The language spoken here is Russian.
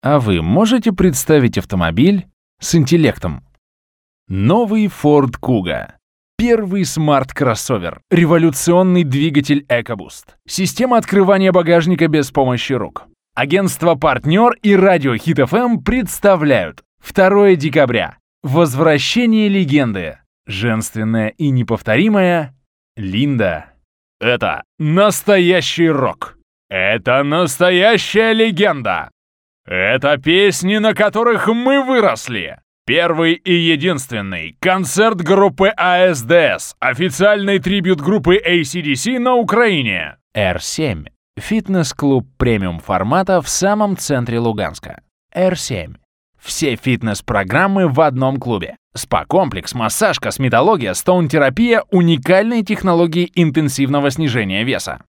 А вы можете представить автомобиль с интеллектом? Новый Ford Kuga. Первый смарт-кроссовер. Революционный двигатель EcoBoost. Система открывания багажника без помощи рук. Агентство «Партнер» и радио Hit FM представляют 2 декабря. Возвращение легенды. Женственная и неповторимая Линда. Это настоящий рок. Это настоящая легенда. Это песни, на которых мы выросли. Первый и единственный концерт группы АСДС, официальный трибют группы AC/DC на Украине. R7. Фитнес-клуб премиум формата в самом центре Луганска. R7. Все фитнес-программы в одном клубе. СПА-комплекс, массаж, косметология, стоун-терапия, уникальные технологии интенсивного снижения веса.